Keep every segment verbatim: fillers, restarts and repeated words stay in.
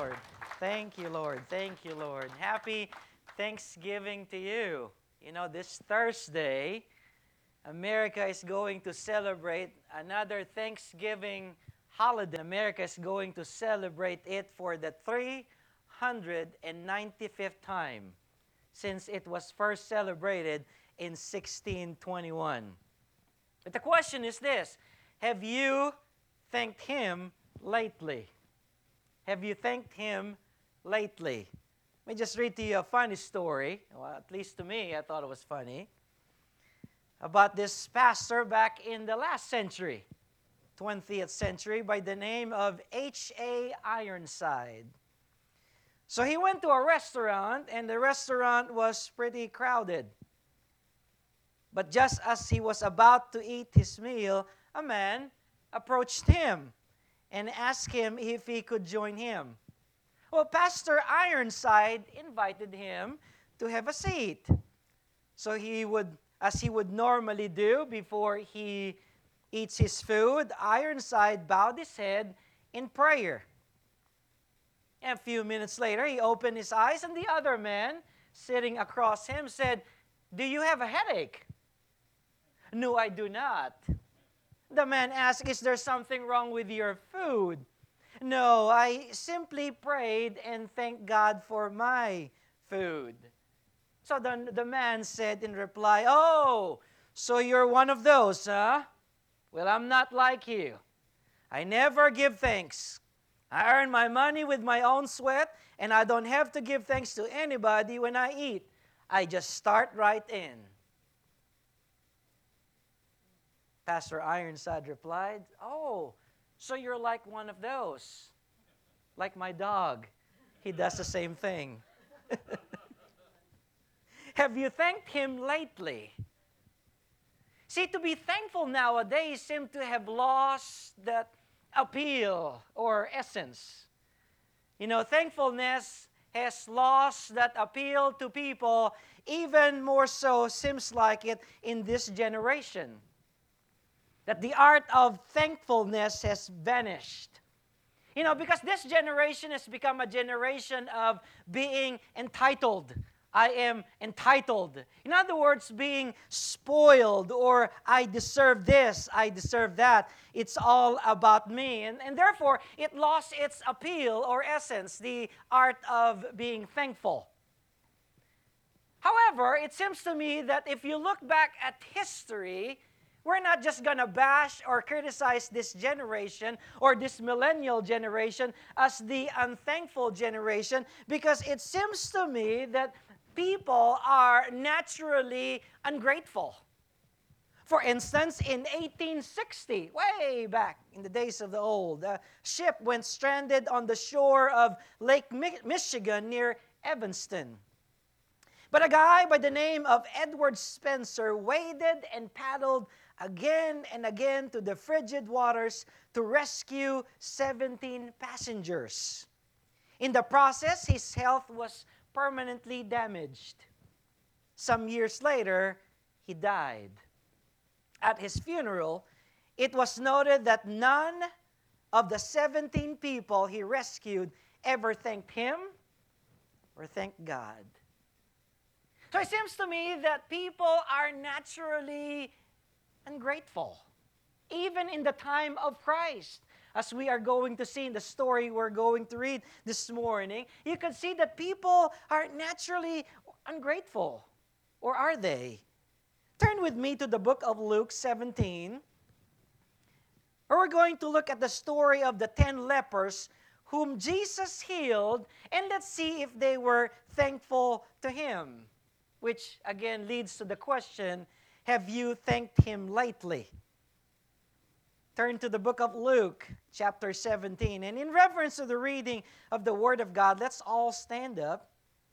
Lord. Thank you, Lord. Thank you, Lord. Happy Thanksgiving to you. You know, this Thursday, America is going to celebrate another Thanksgiving holiday. America is going to celebrate it for the three hundred ninety-fifth time since it was first celebrated in sixteen twenty-one. But the question is this: have you thanked Him lately? Have you thanked Him lately? Let me just read to you a funny story. Well, at least to me, I thought it was funny. About this pastor back in the last century, twentieth century, by the name of H A Ironside. So he went to a restaurant, and the restaurant was pretty crowded. But just as he was about to eat his meal, a man approached him and asked him if he could join him. Well, Pastor Ironside invited him to have a seat. So he would, as he would normally do before he eats his food, Ironside bowed his head in prayer. And a few minutes later, he opened his eyes, and the other man sitting across him said, "Do you have a headache?" "No, I do not." The man asked, "Is there something wrong with your food?" "No, I simply prayed and thanked God for my food." So the, the man said in reply, "Oh, so you're one of those, huh? Well, I'm not like you. I never give thanks. I earn my money with my own sweat, and I don't have to give thanks to anybody when I eat. I just start right in." Pastor Ironside replied, "Oh, so you're like one of those. Like my dog. He does the same thing." Have you thanked Him lately? See, to be thankful nowadays seems to have lost that appeal or essence. You know, thankfulness has lost that appeal to people, even more so seems like it in this generation. That the art of thankfulness has vanished. You know, because this generation has become a generation of being entitled. I am entitled. In other words, being spoiled, or I deserve this, I deserve that. It's all about me. And, and therefore, it lost its appeal or essence, the art of being thankful. However, it seems to me that if you look back at history, we're not just going to bash or criticize this generation or this millennial generation as the unthankful generation, because it seems to me that people are naturally ungrateful. For instance, in eighteen sixty, way back in the days of the old, a ship went stranded on the shore of Lake Mi- Michigan near Evanston. But a guy by the name of Edward Spencer waded and paddled again and again to the frigid waters to rescue seventeen passengers. In the process, his health was permanently damaged. Some years later, he died. At his funeral, it was noted that none of the seventeen people he rescued ever thanked him or thanked God. So it seems to me that people are naturally ungrateful, even in the time of Christ. As we are going to see in the story we're going to read this morning, you can see that people are naturally ungrateful. Or are they? Turn with me to the book of Luke seventeen, where we're going to look at the story of the ten lepers whom Jesus healed, and let's see if they were thankful to Him. Which again leads to the question, have you thanked Him lately? Turn to the book of Luke, chapter seventeen. And in reference to the reading of the Word of God, let's all stand up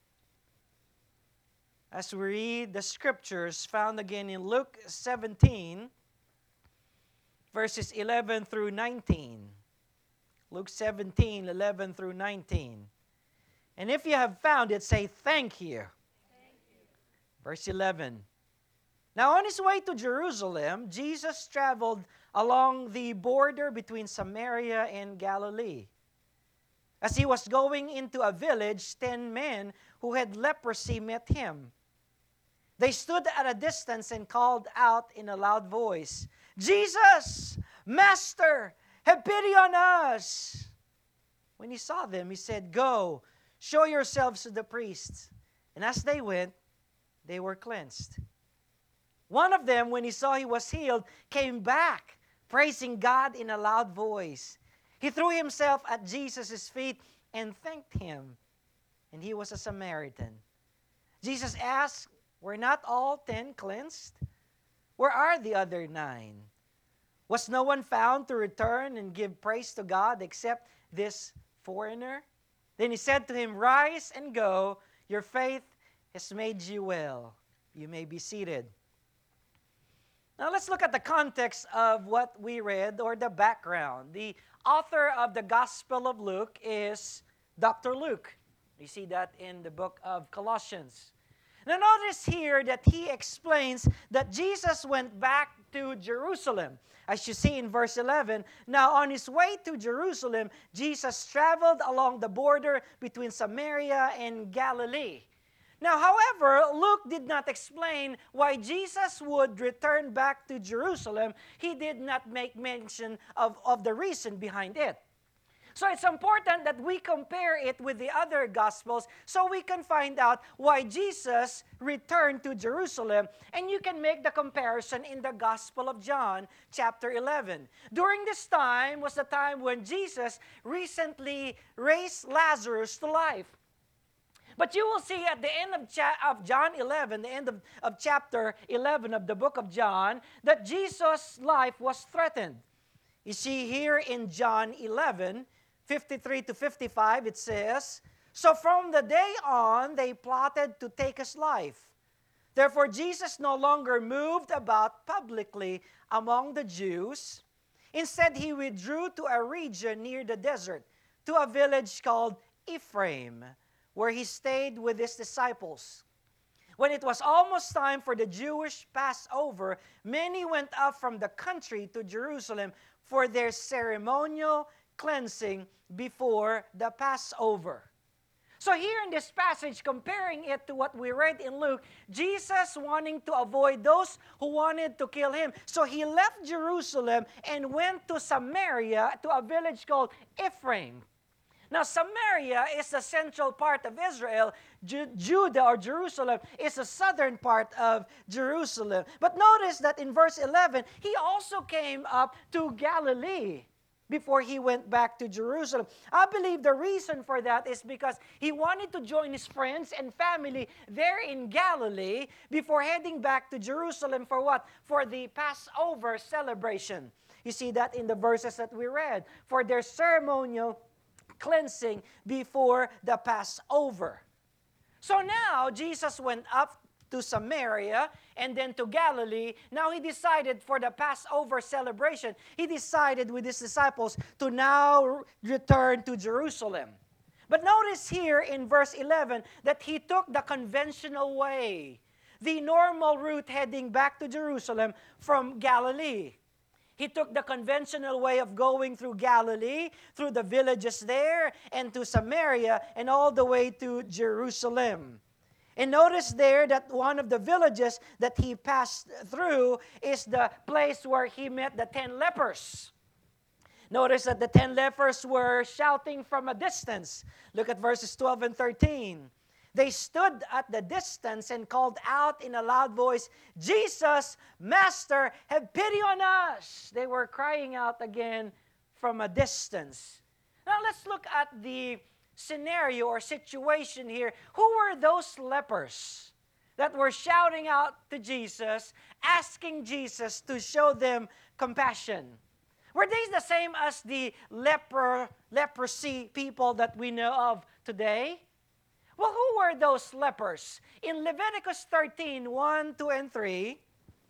as we read the scriptures found again in Luke seventeen, verses eleven through nineteen. Luke seventeen, eleven through nineteen. And if you have found it, say, "Thank you." Verse eleven. Now on his way to Jerusalem, Jesus traveled along the border between Samaria and Galilee. As he was going into a village, ten men who had leprosy met him. They stood at a distance and called out in a loud voice, "Jesus, Master, have pity on us." When he saw them, he said, "Go, show yourselves to the priests." And as they went, they were cleansed. One of them, when he saw he was healed, came back, praising God in a loud voice. He threw himself at Jesus' feet and thanked him. And he was a Samaritan. Jesus asked, "Were not all ten cleansed? Where are the other nine? Was no one found to return and give praise to God except this foreigner?" Then he said to him, "Rise and go. Your faith has made you well." You may be seated. Now let's look at the context of what we read, or the background. The author of the Gospel of Luke is Doctor Luke. You see that in the book of Colossians. Now notice here that he explains that Jesus went back to Jerusalem. As you see in verse eleven, now on his way to Jerusalem, Jesus traveled along the border between Samaria and Galilee. Now, however, Luke did not explain why Jesus would return back to Jerusalem. He did not make mention of, of the reason behind it. So it's important that we compare it with the other Gospels so we can find out why Jesus returned to Jerusalem, and you can make the comparison in the Gospel of John, chapter eleven. During this time was the time when Jesus recently raised Lazarus to life. But you will see at the end of, cha- of John eleven, the end of, of chapter eleven of the book of John, that Jesus' life was threatened. You see here in John eleven, fifty-three to fifty-five, it says, "So from the day on, they plotted to take his life. Therefore, Jesus no longer moved about publicly among the Jews. Instead, he withdrew to a region near the desert, to a village called Ephraim, where he stayed with his disciples. When it was almost time for the Jewish Passover, many went up from the country to Jerusalem for their ceremonial cleansing before the Passover." So here in this passage, comparing it to what we read in Luke, Jesus wanting to avoid those who wanted to kill him. So he left Jerusalem and went to Samaria, to a village called Ephraim. Now, Samaria is the central part of Israel. Ju- Judah or Jerusalem is the southern part of Jerusalem. But notice that in verse eleven, he also came up to Galilee before he went back to Jerusalem. I believe the reason for that is because he wanted to join his friends and family there in Galilee before heading back to Jerusalem for what? For the Passover celebration. You see that in the verses that we read. For their ceremonial cleansing before the Passover. So now, Jesus went up to Samaria and then to Galilee. Now he decided for the Passover celebration, he decided with his disciples to now return to Jerusalem. But notice here in verse eleven that he took the conventional way, the normal route heading back to Jerusalem from Galilee. He took the conventional way of going through Galilee, through the villages there, and to Samaria, and all the way to Jerusalem. And notice there that one of the villages that he passed through is the place where he met the ten lepers. Notice that the ten lepers were shouting from a distance. Look at verses twelve and thirteen. They stood at the distance and called out in a loud voice, "Jesus, Master, have pity on us." They were crying out again from a distance. Now let's look at the scenario or situation here. Who were those lepers that were shouting out to Jesus, asking Jesus to show them compassion? Were they the same as the leper, leprosy people that we know of today? Well, who were those lepers? In Leviticus thirteen, one, two, and three,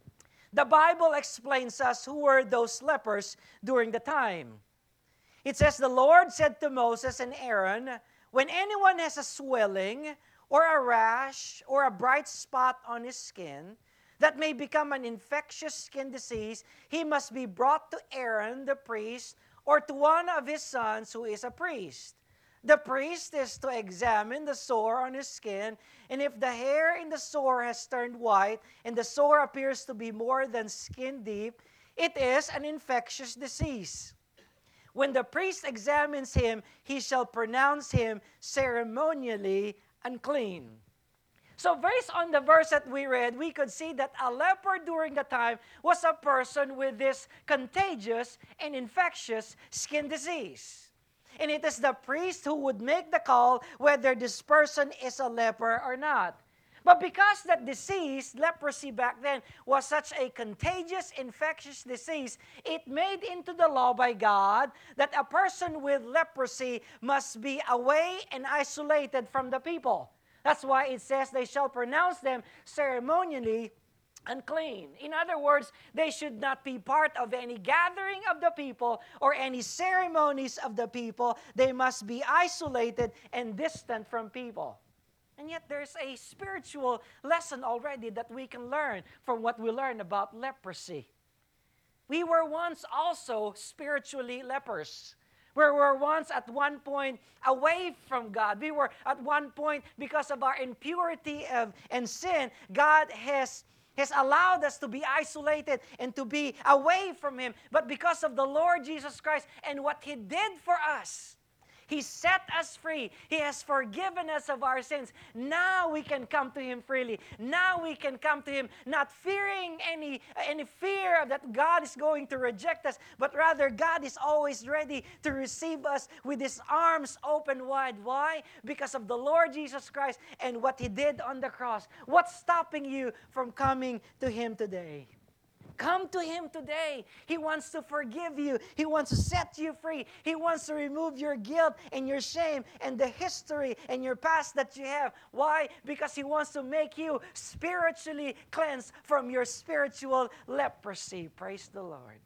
the Bible explains us who were those lepers during the time. It says, "The Lord said to Moses and Aaron, when anyone has a swelling or a rash or a bright spot on his skin that may become an infectious skin disease, he must be brought to Aaron the priest or to one of his sons who is a priest. The priest is to examine the sore on his skin, and if the hair in the sore has turned white, and the sore appears to be more than skin deep, it is an infectious disease. When the priest examines him, he shall pronounce him ceremonially unclean. So based on the verse that we read, we could see that a leper during the time was a person with this contagious and infectious skin disease. And it is the priest who would make the call whether this person is a leper or not. But because that disease, leprosy back then, was such a contagious, infectious disease, it made into the law by God that a person with leprosy must be away and isolated from the people. That's why it says they shall pronounce them ceremonially unclean. In other words, they should not be part of any gathering of the people or any ceremonies of the people. They must be isolated and distant from people. And yet there's a spiritual lesson already that we can learn from what we learn about leprosy. We were once also spiritually lepers. We were once at one point away from God. We were at one point, because of our impurity of, and sin, God has, has allowed us to be isolated and to be away from Him. But because of the Lord Jesus Christ and what He did for us, He set us free. He has forgiven us of our sins. Now we can come to Him freely. Now we can come to Him not fearing any, any fear that God is going to reject us, but rather God is always ready to receive us with His arms open wide. Why? Because of the Lord Jesus Christ and what He did on the cross. What's stopping you from coming to Him today? Come to Him today. He wants to forgive you. He wants to set you free. He wants to remove your guilt and your shame and the history and your past that you have. Why? Because He wants to make you spiritually cleansed from your spiritual leprosy. Praise the Lord.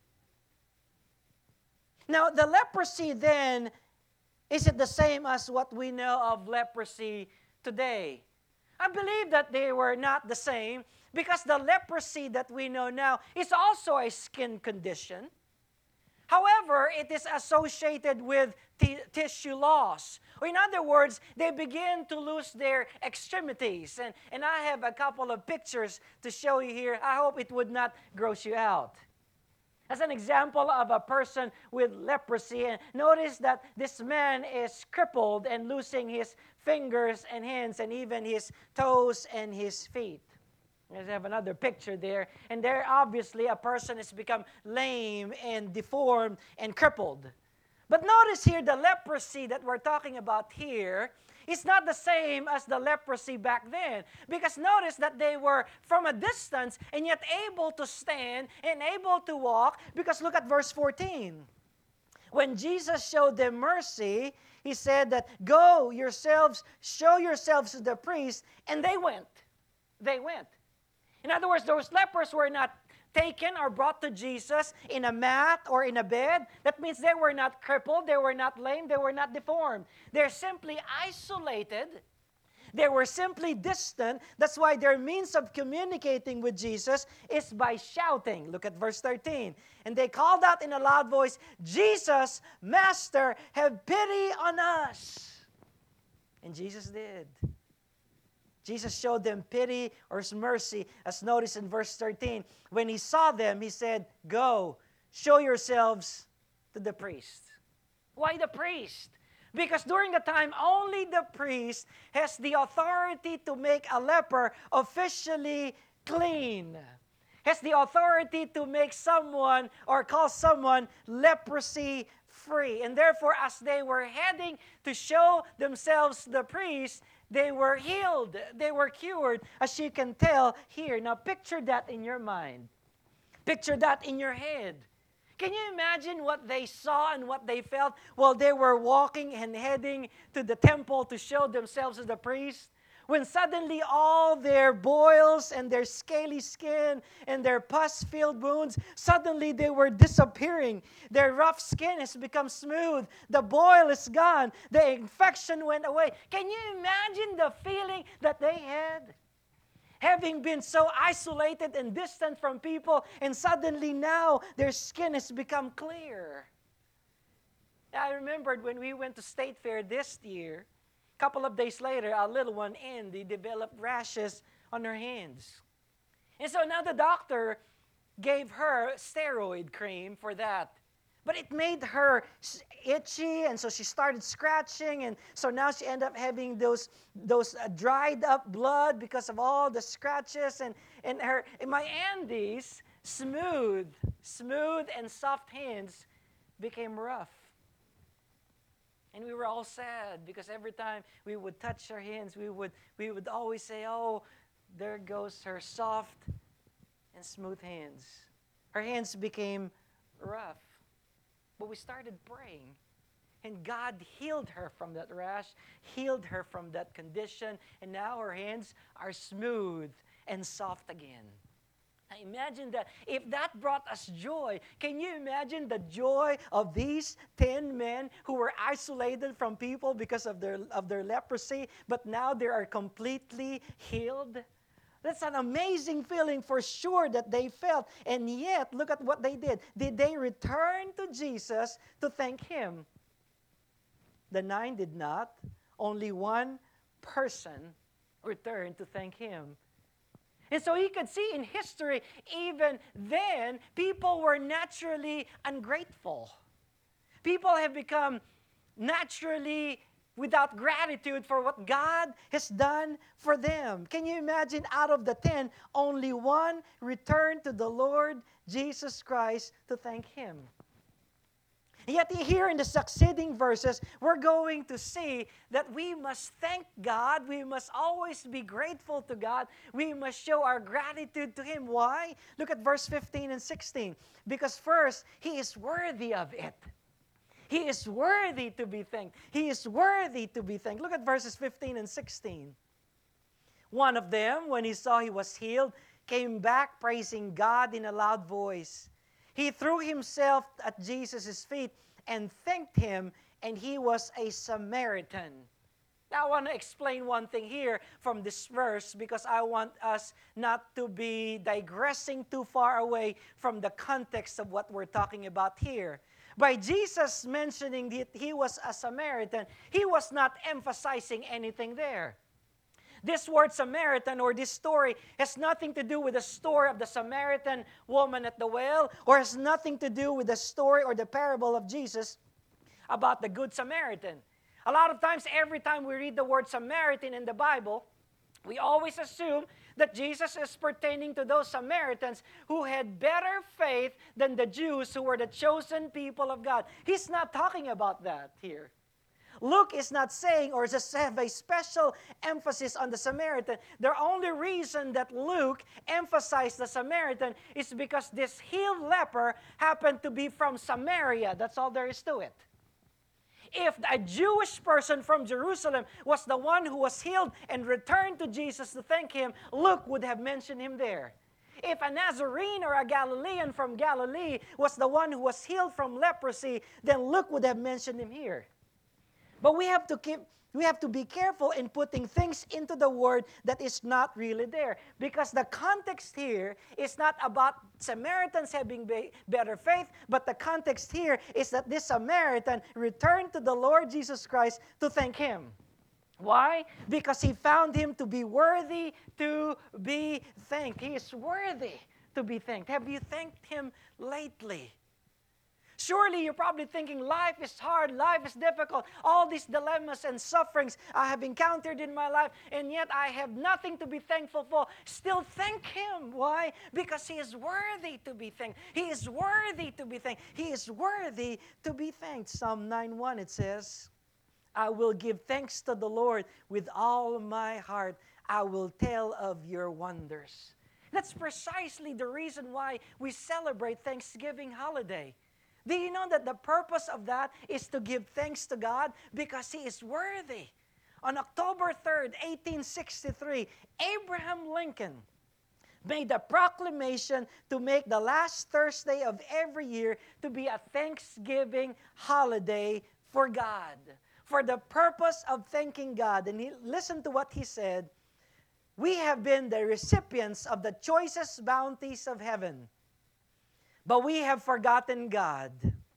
Now, the leprosy then, is it the same as what we know of leprosy today? I believe that they were not the same, because the leprosy that we know now is also a skin condition. However, it is associated with t- tissue loss. Or in other words, they begin to lose their extremities. And, and I have a couple of pictures to show you here. I hope it would not gross you out. As an example of a person with leprosy, and notice that this man is crippled and losing his fingers and hands and even his toes and his feet. I have another picture there. And there, obviously, a person has become lame and deformed and crippled. But notice here, the leprosy that we're talking about here is not the same as the leprosy back then. Because notice that they were from a distance and yet able to stand and able to walk. Because look at verse fourteen. When Jesus showed them mercy, He said that, go yourselves, show yourselves to the priest. And they went. They went. In other words, those lepers were not taken or brought to Jesus in a mat or in a bed. That means they were not crippled, they were not lame, they were not deformed. They're simply isolated. They were simply distant. That's why their means of communicating with Jesus is by shouting. Look at verse thirteen. And they called out in a loud voice, Jesus, Master, have pity on us. And Jesus did. Jesus showed them pity or mercy, as noticed in verse thirteen. When He saw them, He said, go, show yourselves to the priest. Why the priest? Because during the time, only the priest has the authority to make a leper officially clean. Has the authority to make someone or call someone leprosy free. And therefore, as they were heading to show themselves to the priest, they were healed. They were cured, as you can tell here. Now, picture that in your mind. Picture that in your head. Can you imagine what they saw and what they felt while they were walking and heading to the temple to show themselves to the priest? When suddenly all their boils and their scaly skin and their pus-filled wounds, suddenly they were disappearing. Their rough skin has become smooth. The boil is gone. The infection went away. Can you imagine the feeling that they had? Having been so isolated and distant from people, and suddenly now their skin has become clear. I remembered when we went to State Fair this year, a couple of days later, our little one, Andy, developed rashes on her hands. And so now the doctor gave her steroid cream for that. But it made her itchy, and so she started scratching, and so now she ended up having those those uh, dried up blood because of all the scratches, and, and her and my Andy's smooth, smooth and soft hands became rough. And we were all sad because every time we would touch her hands, we would we would always say, "Oh, there goes her soft and smooth hands." Her hands became rough. But we started praying, and God healed her from that rash, healed her from that condition, and now her hands are smooth and soft again. Now imagine that. If that brought us joy, can you imagine the joy of these ten men who were isolated from people because of their, of their leprosy, but now they are completely healed? That's an amazing feeling for sure that they felt. And yet, look at what they did. Did they return to Jesus to thank Him? The nine did not. Only one person returned to thank Him. And so you could see in history, even then, people were naturally ungrateful. People have become naturally without gratitude for what God has done for them. Can you imagine, out of the ten, only one returned to the Lord Jesus Christ to thank Him? Yet here in the succeeding verses, we're going to see that we must thank God. We must always be grateful to God. We must show our gratitude to Him. Why? Look at verse fifteen and sixteen. Because first, He is worthy of it. He is worthy to be thanked. He is worthy to be thanked. Look at verses fifteen and sixteen. One of them, when he saw he was healed, came back praising God in a loud voice. He threw himself at Jesus' feet and thanked Him, and he was a Samaritan. Now, I want to explain one thing here from this verse because I want us not to be digressing too far away from the context of what we're talking about here. By Jesus mentioning that He was a Samaritan, He was not emphasizing anything there. This word Samaritan, or this story, has nothing to do with the story of the Samaritan woman at the well, or has nothing to do with the story or the parable of Jesus about the Good Samaritan. A lot of times, every time we read the word Samaritan in the Bible, we always assume that Jesus is pertaining to those Samaritans who had better faith than the Jews who were the chosen people of God. He's not talking about that here. Luke is not saying or just have a special emphasis on the Samaritan. The only reason that Luke emphasized the Samaritan is because this healed leper happened to be from Samaria. That's all there is to it. If a Jewish person from Jerusalem was the one who was healed and returned to Jesus to thank Him, Luke would have mentioned him there. If a Nazarene or a Galilean from Galilee was the one who was healed from leprosy, then Luke would have mentioned him here. But we have to keep we have to be careful in putting things into the word that is not really there. Because the context here is not about Samaritans having be- better faith, but the context here is that this Samaritan returned to the Lord Jesus Christ to thank Him. Why? Because he found Him to be worthy to be thanked. He is worthy to be thanked. Have you thanked Him lately? Surely you're probably thinking, life is hard, life is difficult, all these dilemmas and sufferings I have encountered in my life, and yet I have nothing to be thankful for. Still thank Him. Why? Because He is worthy to be thanked. He is worthy to be thanked. He is worthy to be thanked. Psalm nine one, it says, I will give thanks to the Lord with all my heart. I will tell of your wonders. That's precisely the reason why we celebrate Thanksgiving holiday. Do you know that the purpose of that is to give thanks to God because He is worthy? On October third, eighteen sixty-three, Abraham Lincoln made a proclamation to make the last Thursday of every year to be a Thanksgiving holiday for God, for the purpose of thanking God. And he, listen to what he said. We have been the recipients of the choicest bounties of heaven, but we have forgotten God.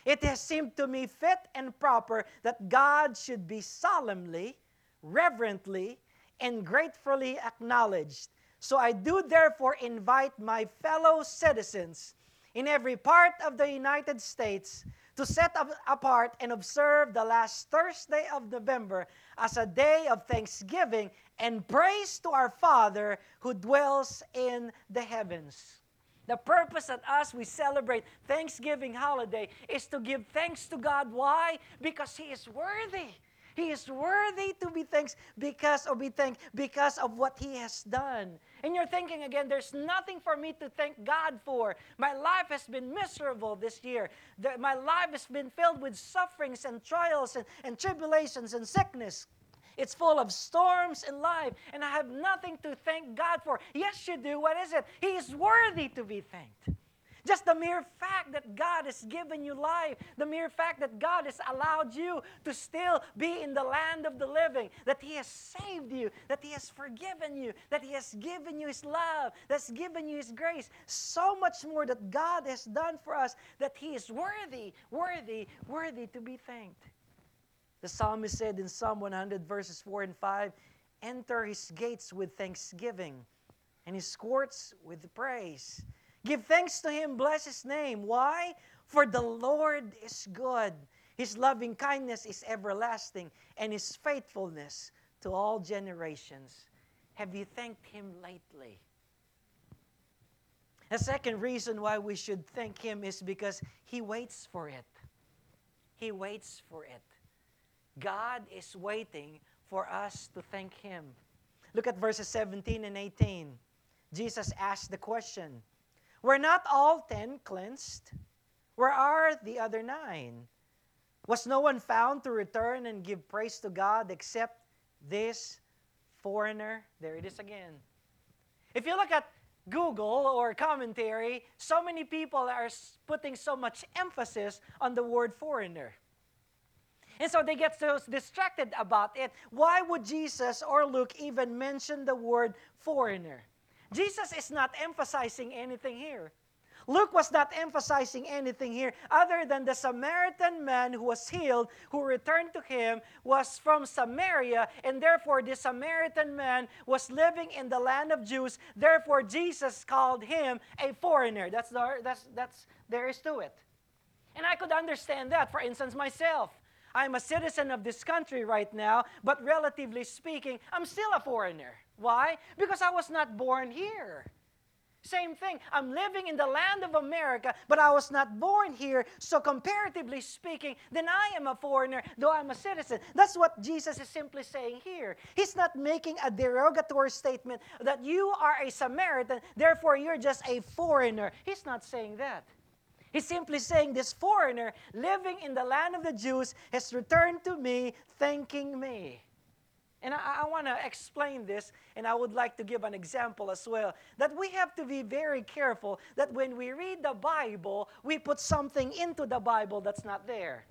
It has seemed to me fit and proper that God should be solemnly, reverently, and gratefully acknowledged. So I do therefore invite my fellow citizens in every part of the United States to set up apart and observe the last Thursday of November as a day of thanksgiving and praise to our Father who dwells in the heavens. The purpose that us we celebrate Thanksgiving holiday is to give thanks to God. Why? Because He is worthy. He is worthy to be thanked because or be thanked because of what He has done. And you're thinking again, there's nothing for me to thank God for. My life has been miserable this year. The, my life has been filled with sufferings and trials and, and tribulations and sickness. It's full of storms in life, and I have nothing to thank God for. Yes, you do. What is it? He is worthy to be thanked. Just the mere fact that God has given you life, the mere fact that God has allowed you to still be in the land of the living, that He has saved you, that He has forgiven you, that He has given you His love, that's given you His grace, so much more that God has done for us, that He is worthy, worthy, worthy to be thanked. The psalmist said in Psalm one hundred, verses four and five, enter His gates with thanksgiving and His courts with praise. Give thanks to Him, bless His name. Why? For the Lord is good. His loving kindness is everlasting, and His faithfulness to all generations. Have you thanked Him lately? The second reason why we should thank Him is because He waits for it. He waits for it. God is waiting for us to thank Him. Look at verses seventeen and eighteen. Jesus asked the question, were not all ten cleansed? Where are the other nine? Was no one found to return and give praise to God except this foreigner? There it is again. If you look at Google or commentary, so many people are putting so much emphasis on the word foreigner. And so they get so distracted about it. Why would Jesus or Luke even mention the word foreigner? Jesus is not emphasizing anything here. Luke was not emphasizing anything here other than the Samaritan man who was healed, who returned to him, was from Samaria, and therefore the Samaritan man was living in the land of Jews. Therefore, Jesus called him a foreigner. That's, the, that's, that's there is to it. And I could understand that. For instance, myself. I'm a citizen of this country right now, but relatively speaking, I'm still a foreigner. Why? Because I was not born here. Same thing. I'm living in the land of America, but I was not born here. So comparatively speaking, then I am a foreigner, though I'm a citizen. That's what Jesus is simply saying here. He's not making a derogatory statement that you are a Samaritan, therefore you're just a foreigner. He's not saying that. He's simply saying this foreigner living in the land of the Jews has returned to me, thanking me. And I, I want to explain this, and I would like to give an example as well, that we have to be very careful that when we read the Bible, we put something into the Bible that's not there.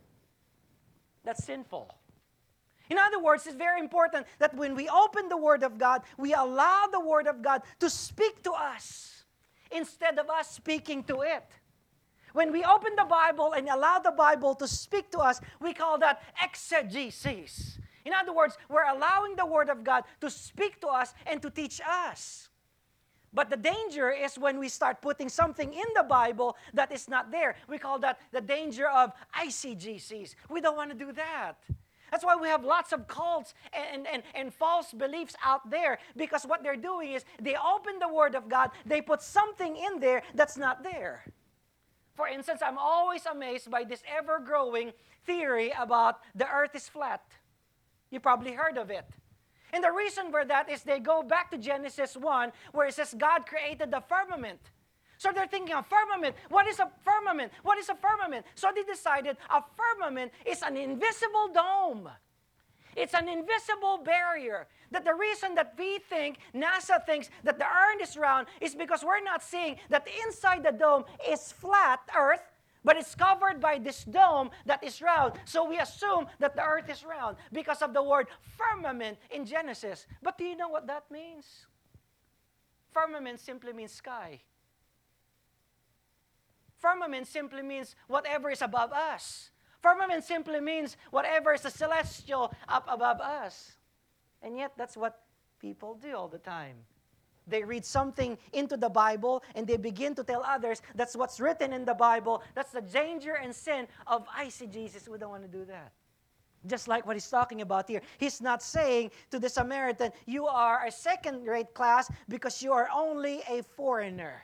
That's sinful. In other words, it's very important that when we open the Word of God, we allow the Word of God to speak to us instead of us speaking to it. When we open the Bible and allow the Bible to speak to us, we call that exegesis. In other words, we're allowing the Word of God to speak to us and to teach us. But the danger is when we start putting something in the Bible that is not there. We call that the danger of eisegesis. We don't want to do that. That's why we have lots of cults and, and, and false beliefs out there, because what they're doing is they open the Word of God, they put something in there that's not there. For instance, I'm always amazed by this ever-growing theory about the earth is flat. You probably heard of it. And the reason for that is they go back to Genesis one, where it says God created the firmament. So they're thinking of firmament. What is a firmament? What is a firmament? So they decided a firmament is an invisible dome. It's an invisible barrier. That the reason that we think, NASA thinks that the earth is round is because we're not seeing that inside the dome is flat earth, but it's covered by this dome that is round. So we assume that the earth is round because of the word firmament in Genesis. But do you know what that means? Firmament simply means sky. Firmament simply means whatever is above us. Firmament simply means whatever is the celestial up above us. And yet, that's what people do all the time. They read something into the Bible and they begin to tell others that's what's written in the Bible. That's the danger and sin of I see Jesus. We don't want to do that. Just like what he's talking about here. He's not saying to the Samaritan, you are a second-rate class because you are only a foreigner.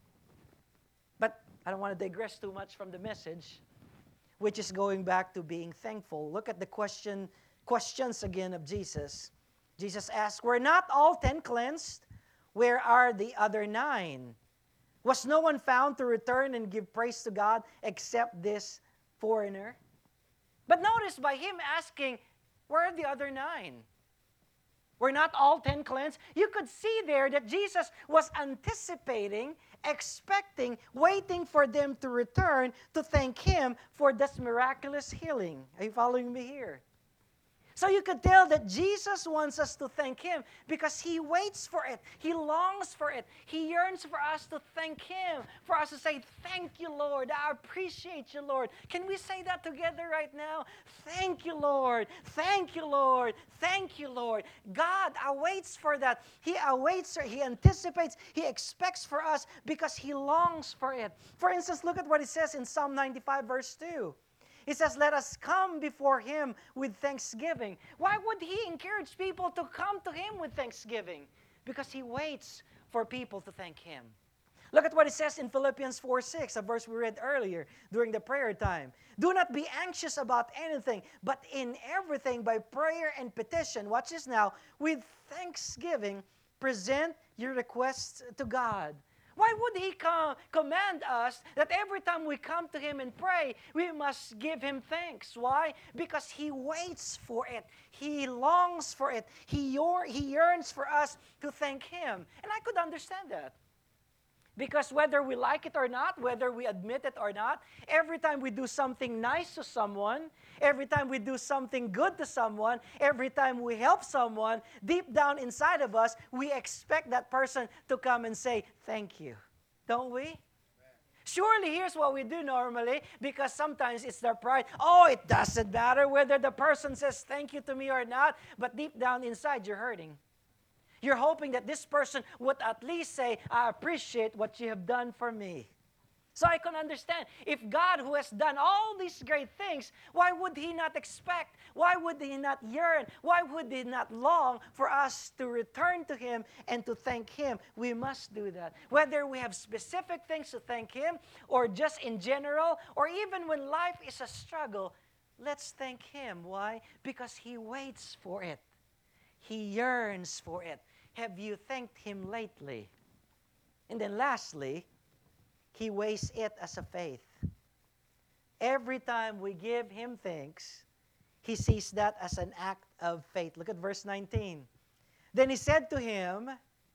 But I don't want to digress too much from the message, which is going back to being thankful. Look at the question, questions again of Jesus. Jesus asked, were not all ten cleansed? Where are the other nine? Was no one found to return and give praise to God except this foreigner? But notice by him asking, where are the other nine? Were not all ten cleansed? You could see there that Jesus was anticipating, expecting, waiting for them to return to thank him for this miraculous healing. Are you following me here? So you could tell that Jesus wants us to thank him because he waits for it. He longs for it. He yearns for us to thank him, for us to say, thank you, Lord. I appreciate you, Lord. Can we say that together right now? Thank you, Lord. Thank you, Lord. Thank you, Lord. God awaits for that. He awaits, he anticipates, he expects for us because he longs for it. For instance, look at what it says in Psalm ninety-five, verse two. He says, let us come before him with thanksgiving. Why would he encourage people to come to him with thanksgiving? Because he waits for people to thank him. Look at what it says in Philippians four six, a verse we read earlier during the prayer time. Do not be anxious about anything, but in everything by prayer and petition, watch this now, with thanksgiving, present your requests to God. Why would he come, command us that every time we come to him and pray, we must give him thanks? Why? Because he waits for it. He longs for it. He, year, he yearns for us to thank him. And I could understand that. Because whether we like it or not, whether we admit it or not, every time we do something nice to someone, every time we do something good to someone, every time we help someone, deep down inside of us, we expect that person to come and say, thank you. Don't we? Amen. Surely here's what we do normally, because sometimes it's their pride. Oh, it doesn't matter whether the person says thank you to me or not, but deep down inside, you're hurting. You're hoping that this person would at least say, I appreciate what you have done for me. So I can understand, if God who has done all these great things, why would he not expect? Why would he not yearn? Why would he not long for us to return to him and to thank him? We must do that. Whether we have specific things to thank him, or just in general, or even when life is a struggle, let's thank him. Why? Because he waits for it. He yearns for it. Have you thanked him lately? And then lastly, he weighs it as a faith. Every time we give him thanks, he sees that as an act of faith. Look at verse nineteen. Then he said to him,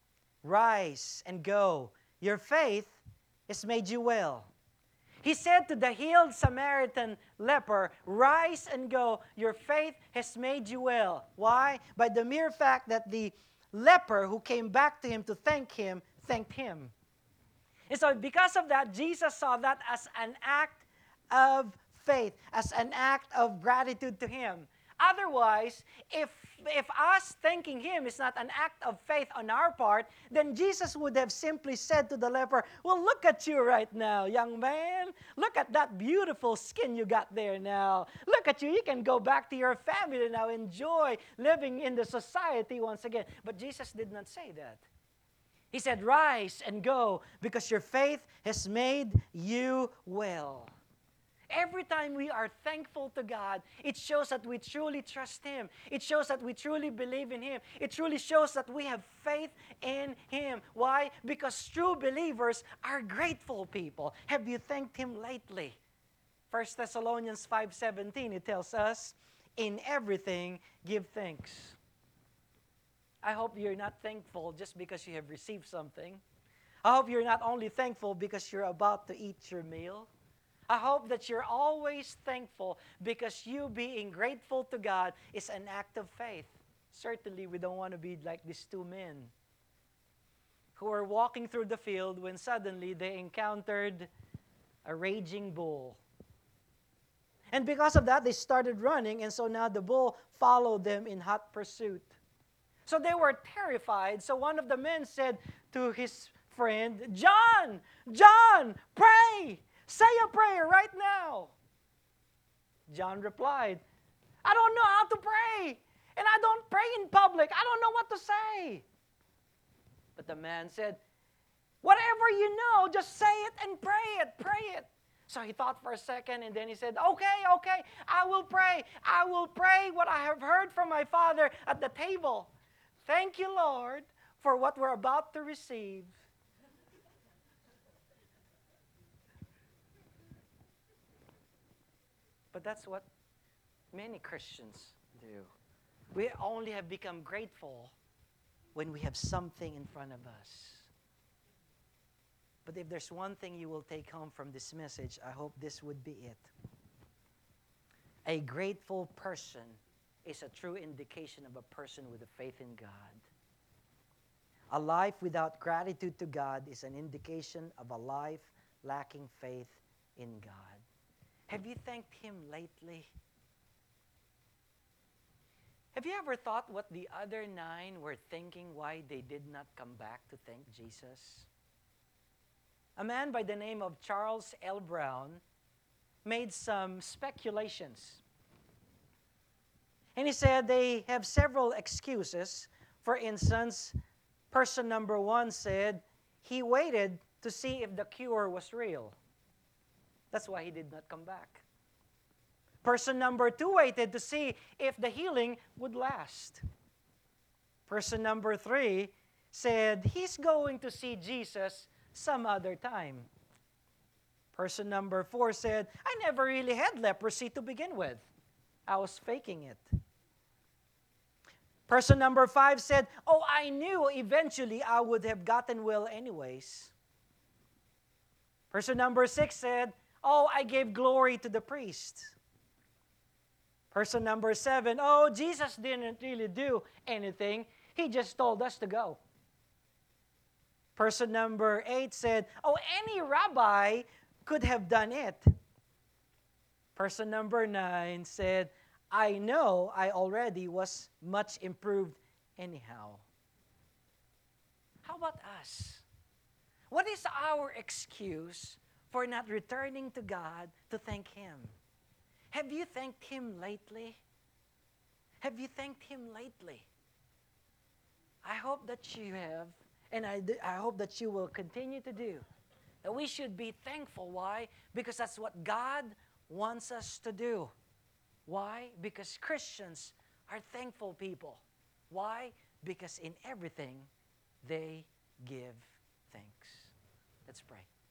rise and go. Your faith has made you well. He said to the healed Samaritan leper, rise and go. Your faith has made you well. Why? By the mere fact that the leper who came back to him to thank him, thanked him. And so because of that, Jesus saw that as an act of faith, as an act of gratitude to him. Otherwise, if, if us thanking him is not an act of faith on our part, then Jesus would have simply said to the leper, well, look at you right now, young man. Look at that beautiful skin you got there now. Look at you. You can go back to your family now, enjoy living in the society once again. But Jesus did not say that. He said, rise and go, because your faith has made you well. Every time we are thankful to God, it shows that we truly trust him. It shows that we truly believe in him. It truly shows that we have faith in him. Why? Because true believers are grateful people. Have you thanked him lately? First Thessalonians five seventeen, it tells us, in everything give thanks. I hope you're not thankful just because you have received something. I hope you're not only thankful because you're about to eat your meal. I hope that you're always thankful because you being grateful to God is an act of faith. Certainly, we don't want to be like these two men who were walking through the field when suddenly they encountered a raging bull. And because of that, they started running, and so now the bull followed them in hot pursuit. So they were terrified. So one of the men said to his friend, John, John, pray. Say a prayer right now. John replied, I don't know how to pray, and I don't pray in public. I don't know what to say. But the man said, whatever you know, just say it and pray it, pray it. So he thought for a second, and then he said, okay, okay, I will pray. I will pray what I have heard from my Father at the table. Thank you, Lord, for what we're about to receive. But that's what many Christians do. We only have become grateful when we have something in front of us. But if there's one thing you will take home from this message, I hope this would be it. A grateful person is a true indication of a person with a faith in God. A life without gratitude to God is an indication of a life lacking faith in God. Have you thanked Him lately? Have you ever thought what the other nine were thinking why they did not come back to thank Jesus? A man by the name of Charles L. Brown made some speculations. And he said they have several excuses. For instance, person number one said he waited to see if the cure was real. That's why he did not come back. Person number two waited to see if the healing would last. Person number three said he's going to see Jesus some other time. Person number four said, I never really had leprosy to begin with. I was faking it. Person number five said, oh, I knew eventually I would have gotten well anyways. Person number six said, oh, I gave glory to the priest. Person number seven, oh, Jesus didn't really do anything. He just told us to go. Person number eight said, oh, any rabbi could have done it. Person number nine said, I know I already was much improved anyhow. How about us? What is our excuse for not returning to God to thank Him? Have you thanked Him lately? Have you thanked Him lately? I hope that you have, and I, do, I hope that you will continue to do. That we should be thankful. Why? Because that's what God wants us to do. Why? Because Christians are thankful people. Why? Because in everything they give thanks. Let's pray.